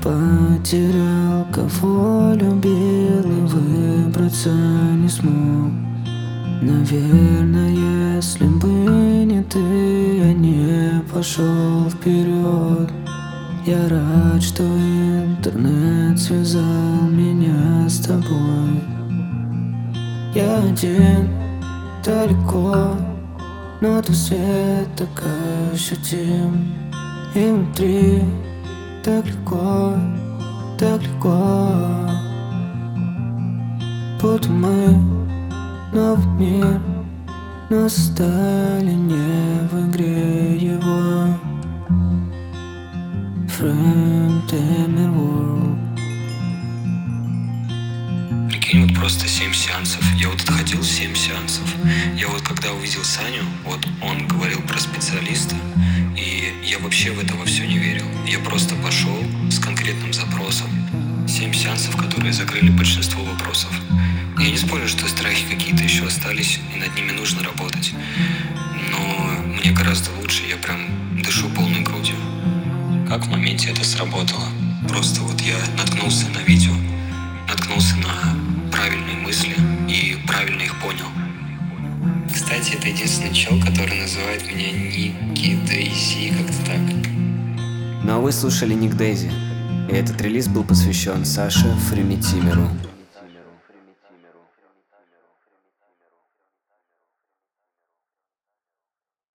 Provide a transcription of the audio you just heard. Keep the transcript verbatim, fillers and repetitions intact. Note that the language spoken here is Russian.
Потерял, кого любил и выбраться не смог. Наверное, если бы не ты, я не пошел вперед. Я рад, что интернет связал меня с тобой. Я один, далеко, но твой свет так ощутим. И внутри так легко, так легко. Будто мы новый мир, но создали не в игре его. Framed in a world. Прикинь, вот просто семь сеансов. Я вот отходил семь сеансов. Я вот когда увидел Саню, вот он говорил про специалиста, и я вообще в это во все не верил. Я просто пошел с конкретным запросом. Семь сеансов, которые закрыли большинство вопросов. Я не спорю, что страхи какие-то еще остались, и над ними нужно работать. Но мне гораздо лучше, я прям дышу полной грудью. Как в моменте это сработало? Просто вот я наткнулся на видео, наткнулся на правильные мысли и правильно их понял. Кстати, это единственный чел, который называет меня Ники Дейзи, как-то так. Ну а вы слушали Ник Дейзи, и этот релиз был посвящен Саше Фримитимеру.